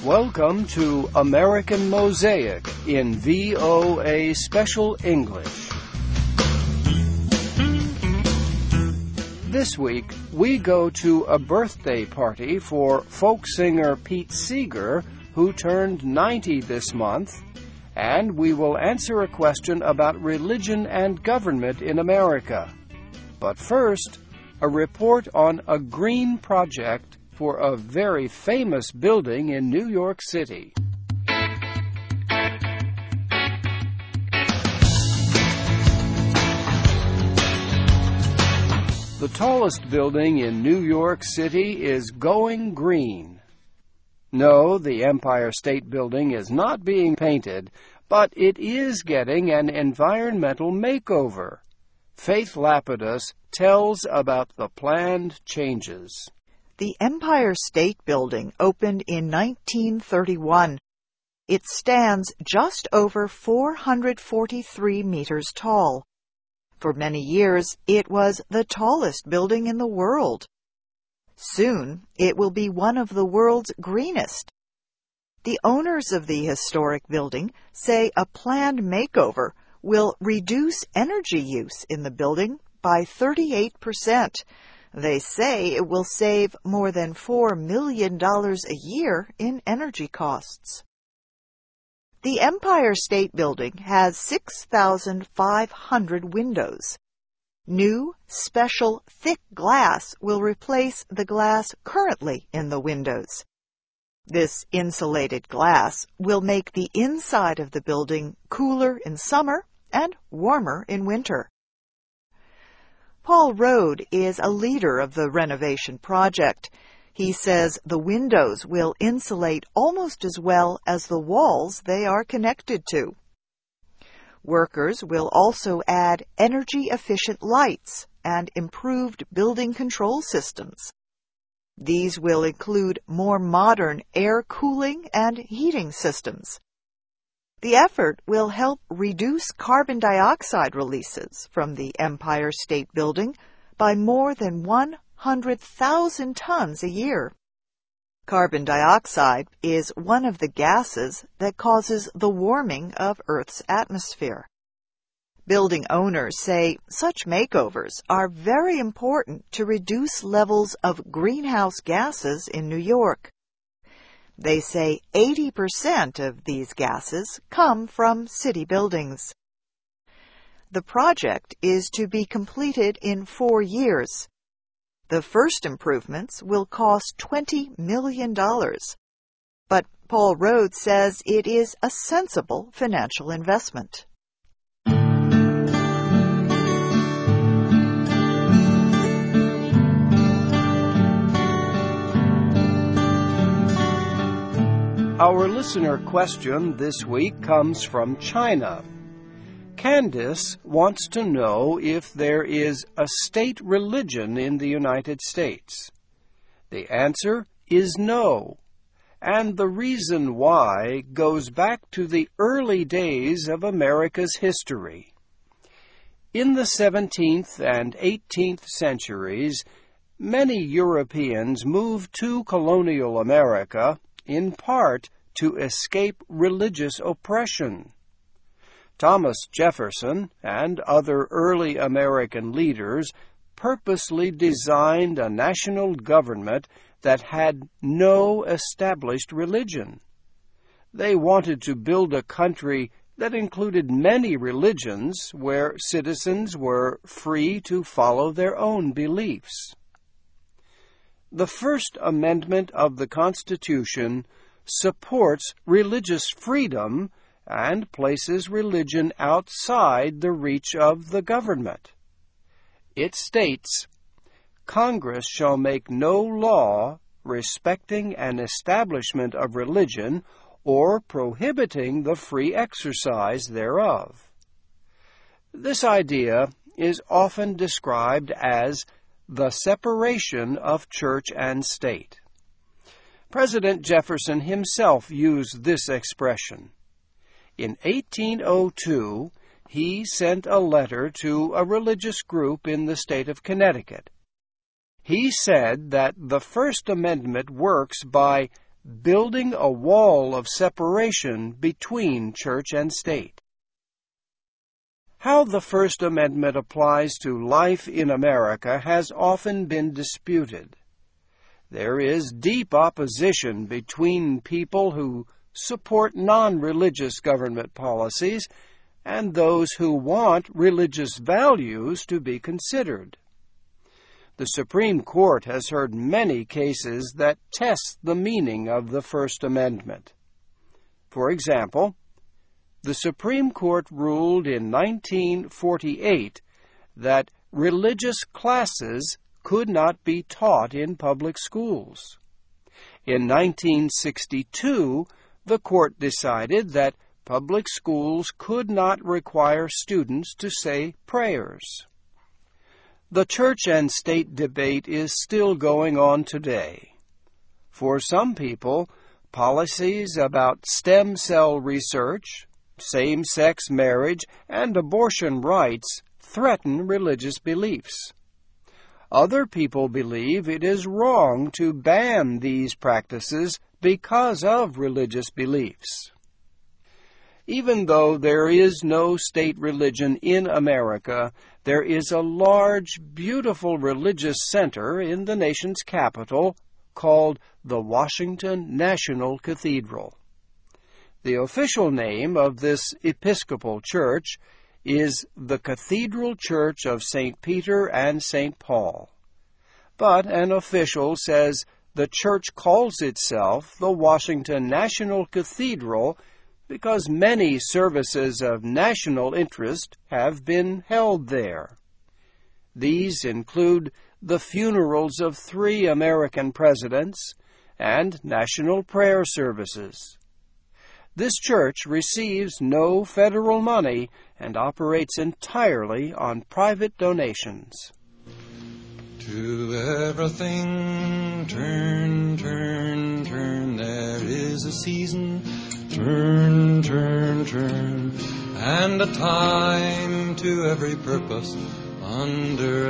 Welcome to American Mosaic in VOA Special English. This week, we go to a birthday party for folk singer Pete Seeger, who turned 90 this month, and we will answer a question about religion and government in America. But first, a report on a green project for a very famous building in New York City. The tallest building in New York City is going green. No, the Empire State Building is not being painted, but it is getting an environmental makeover. Faith Lapidus tells about the planned changes. The Empire State Building opened in 1931. It stands just over 443 meters tall. For many years, it was the tallest building in the world. Soon, it will be one of the world's greenest. The owners of the historic building say a planned makeover will reduce energy use in the building by 38%. They say it will save more than $4 million a year in energy costs. The Empire State Building has 6,500 windows. New, special, thick glass will replace the glass currently in the windows. This insulated glass will make the inside of the building cooler in summer and warmer in winter. Paul Rode is a leader of the renovation project. He says the windows will insulate almost as well as the walls they are connected to. Workers will also add energy-efficient lights and improved building control systems. These will include more modern air cooling and heating systems. The effort will help reduce carbon dioxide releases from the Empire State Building by more than 100,000 tons a year. Carbon dioxide is one of the gases that causes the warming of Earth's atmosphere. Building owners say such makeovers are very important to reduce levels of greenhouse gases in New York. They say 80% of these gases come from city buildings. The project is to be completed in 4 years. The first improvements will cost $20 million. But Paul Rode says it is a sensible financial investment. Our listener question this week comes from China. Candice wants to know if there is a state religion in the United States. The answer is no, and the reason why goes back to the early days of America's history. In the 17th and 18th centuries, many Europeans moved to colonial America in part to escape religious oppression. Thomas Jefferson and other early American leaders purposely designed a national government that had no established religion. They wanted to build a country that included many religions where citizens were free to follow their own beliefs. The First Amendment of the Constitution supports religious freedom and places religion outside the reach of the government. It states, Congress shall make no law respecting an establishment of religion or prohibiting the free exercise thereof. This idea is often described as the separation of church and state. President Jefferson himself used this expression. In 1802, he sent a letter to a religious group in the state of Connecticut. He said that the First Amendment works by building a wall of separation between church and state. How the First Amendment applies to life in America has often been disputed. There is deep opposition between people who support non-religious government policies and those who want religious values to be considered. The Supreme Court has heard many cases that test the meaning of the First Amendment. For example, the Supreme Court ruled in 1948 that religious classes could not be taught in public schools. In 1962, the court decided that public schools could not require students to say prayers. The church and state debate is still going on today. For some people, policies about stem cell research, same-sex marriage, and abortion rights threaten religious beliefs. Other people believe it is wrong to ban these practices because of religious beliefs. Even though there is no state religion in America, there is a large, beautiful religious center in the nation's capital called the Washington National Cathedral. The official name of this Episcopal church is the Cathedral Church of St. Peter and St. Paul. But an official says the church calls itself the Washington National Cathedral because many services of national interest have been held there. These include the funerals of 3 American presidents and national prayer services. This church receives no federal money and operates entirely on private donations. To everything turn, turn, turn, there is a season, turn, turn, turn, and a time to every purpose under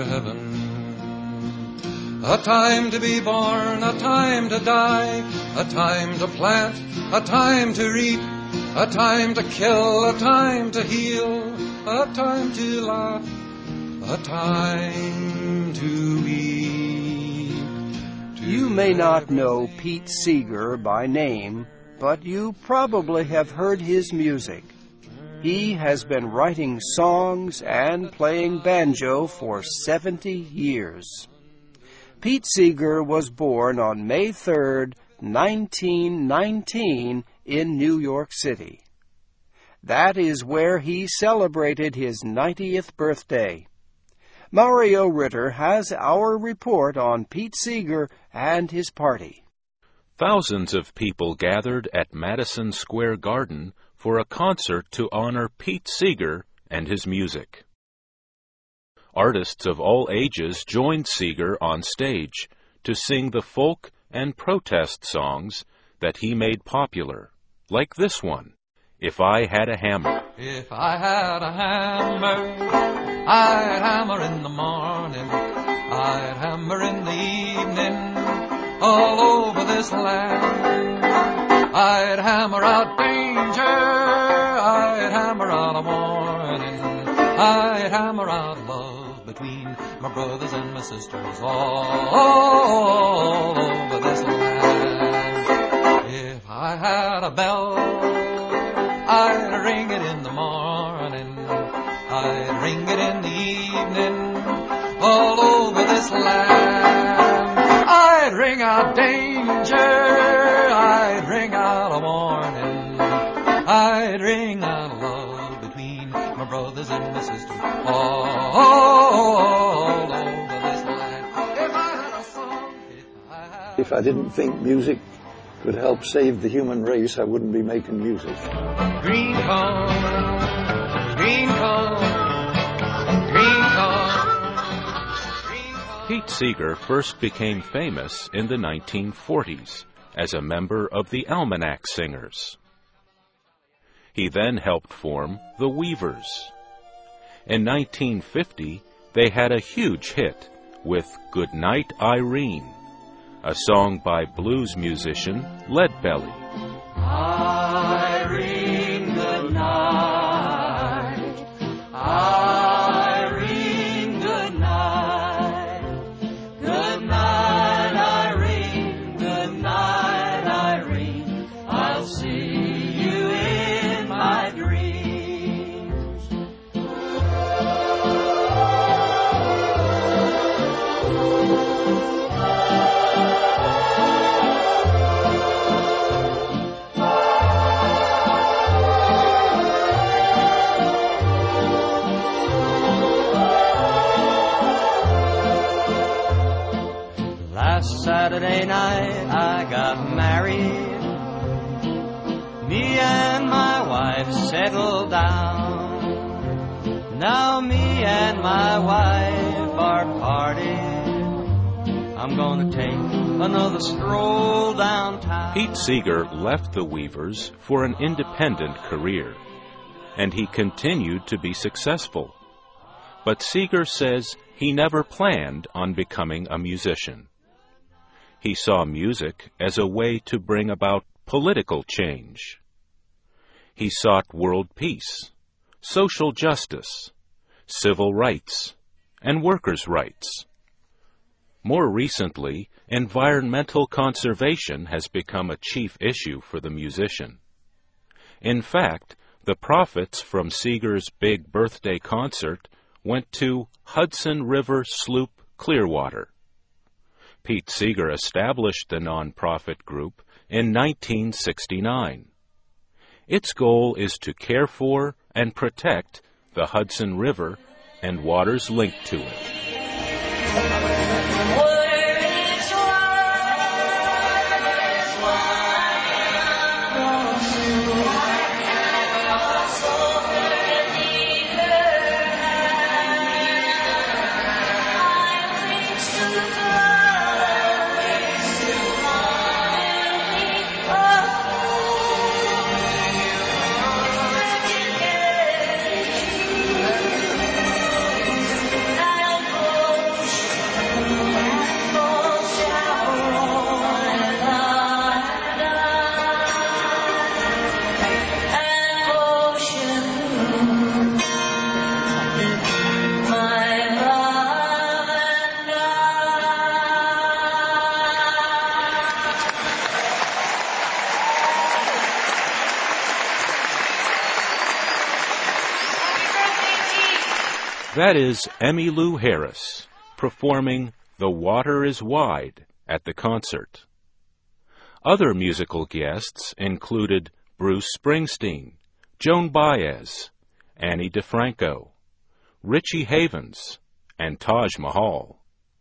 heaven. A time to be born, a time to die, a time to plant, a time to reap, a time to kill, a time to heal, a time to laugh, a time to weep. You may not know Pete Seeger by name, but you probably have heard his music. He has been writing songs and playing banjo for 70 years. Pete Seeger was born on May 3rd, 1919, in New York City. That is where he celebrated his 90th birthday. Mario Ritter has our report on Pete Seeger and his party. Thousands of people gathered at Madison Square Garden for a concert to honor Pete Seeger and his music. Artists of all ages joined Seeger on stage to sing the folk and protest songs that he made popular, like this one, If I Had a Hammer. If I had a hammer, I'd hammer in the morning, I'd hammer in the evening, all over this land. I'd hammer out danger, I'd hammer out a warning, I'd hammer out love between my brothers and my sisters, all over this land. If I had a bell, I'd ring it in the morning, I'd ring it in the evening, all over this land. I'd ring out danger, I'd ring out a warning, I'd ring out love between my brothers and my sisters, all over this land. If I had a song, if I didn't think music could help save the human race, I wouldn't be making music. Green corn, green corn, green corn. Pete Seeger first became famous in the 1940s as a member of the Almanac Singers. He then helped form the Weavers. In 1950, they had a huge hit with Goodnight Irene, a song by blues musician Leadbelly. I ring good night. I ring good night. Good night, I ring. Good night, I ring. I'll see you in my dreams. Last Saturday night I got married. Me and my wife settled down. Now me and my wife are parted. I'm gonna take another stroll downtown. Pete Seeger left the Weavers for an independent career, and he continued to be successful. But Seeger says he never planned on becoming a musician. He saw music as a way to bring about political change. He sought world peace, social justice, civil rights, and workers' rights. More recently, environmental conservation has become a chief issue for the musician. In fact, the profits from Seeger's big birthday concert went to Hudson River Sloop Clearwater. Pete Seeger established the nonprofit group in 1969. Its goal is to care for and protect the Hudson River and waters linked to it. That is Emmylou Harris performing The Water is Wide at the concert. Other musical guests included Bruce Springsteen, Joan Baez, Annie DeFranco, Richie Havens, and Taj Mahal.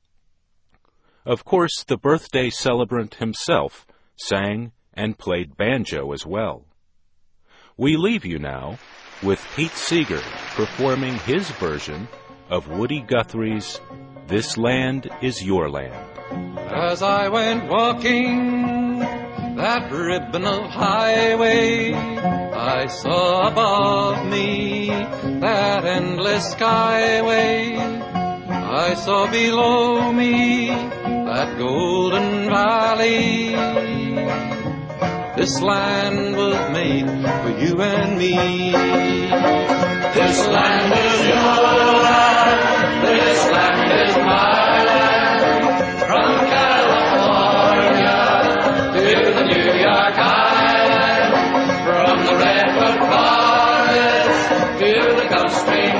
Of course, the birthday celebrant himself sang and played banjo as well. We leave you now with Pete Seeger performing his version of Woody Guthrie's This Land Is Your Land. As I went walking that ribbon of highway, I saw above me that endless skyway. I saw below me that golden valley. This land was made for you and me. This land is your land. This land is my land. From California to the New York Island. From the redwood forest to the Gulf Stream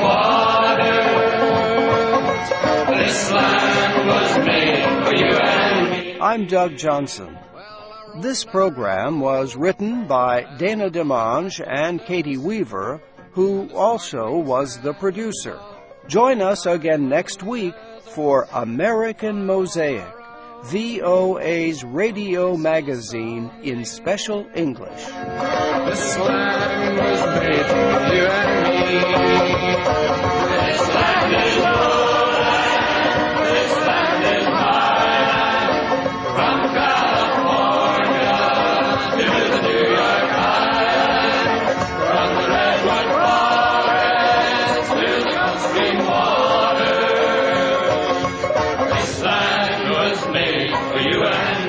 waters. This land was made for you and me. I'm Doug Johnson. This program was written by Dana DeMange and Katie Weaver, who also was the producer. Join us again next week for American Mosaic, VOA's radio magazine in special English. This land was made for you and me. This land is your land. This land is my land. From California to the New York Island. From the redwood forest to the Gulf Stream waters. This land was made for you and me.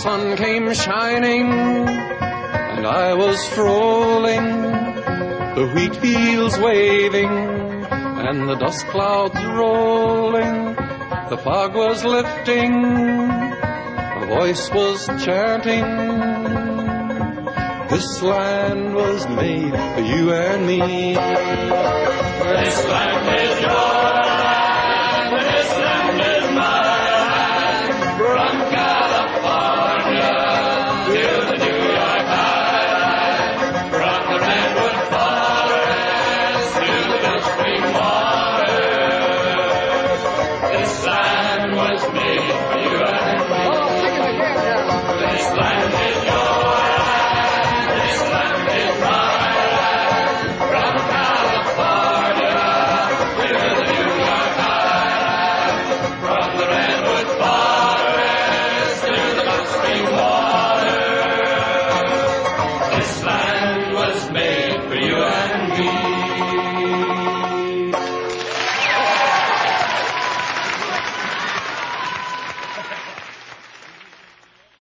sun came shining, and I was strolling, the wheat fields waving, and the dust clouds rolling. The fog was lifting, a voice was chanting, this land was made for you and me. This land is your land, this land is my land, from California to the New York Island, from the redwood forest to the Gulf Stream water. This land was made for you and me. This land is your land, this land is my land, from California to the New York Island, from the redwood forest to the Gulf Stream water. This land was made for you and me.